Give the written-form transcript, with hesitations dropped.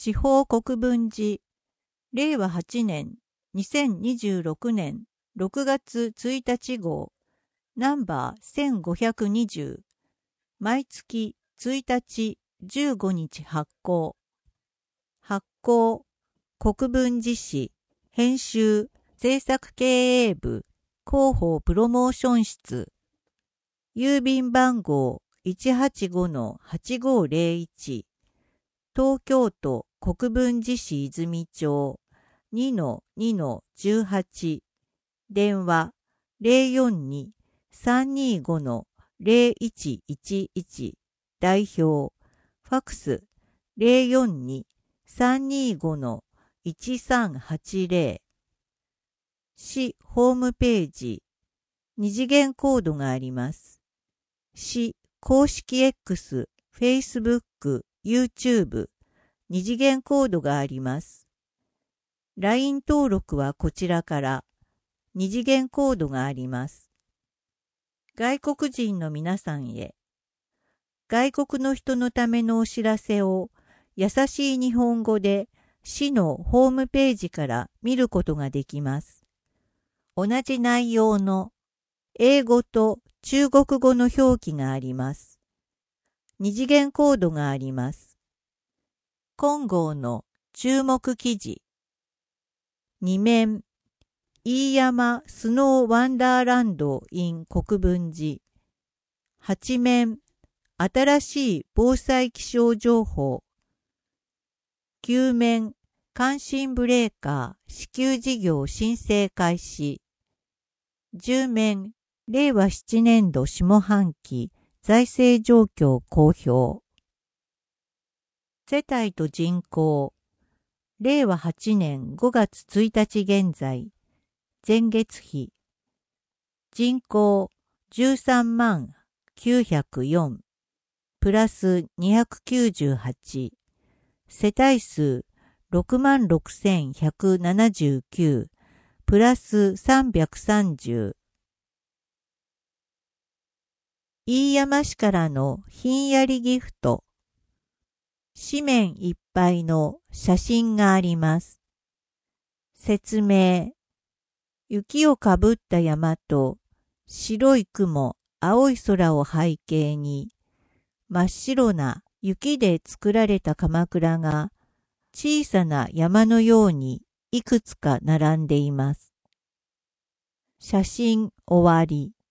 地方国分寺、令和8年、2026年6月1日号、ナンバー1520、毎月1日15日発行。発行、国分寺市、編集、制作経営部、広報プロモーション室。郵便番号185-8501。東京都国分寺市泉町 2-2-18。電話042-325-0111。代表。ファックス042-325-1380。市ホームページ。二次元コードがあります。市公式 X、Facebook、YouTube、二次元コードがあります。LINE 登録はこちらから。二次元コードがあります。外国人の皆さんへ。外国の人のためのお知らせを優しい日本語で市のホームページから見ることができます。同じ内容の英語と中国語の表記があります。二次元コードがあります。今号の注目記事。2面、飯山スノーワンダーランド in 国分寺。8面、新しい防災気象情報。9面、感震ブレーカー支給事業申請開始。10面、令和7年度下半期財政状況公表。世帯と人口。令和8年5月1日現在。前月比。人口13万904。プラス298。世帯数6万6179。プラス330。飯山市からのひんやりギフト。紙面いっぱいの写真があります。説明。雪をかぶった山と白い雲、青い空を背景に、真っ白な雪で作られた鎌倉が小さな山のようにいくつか並んでいます。写真終わり。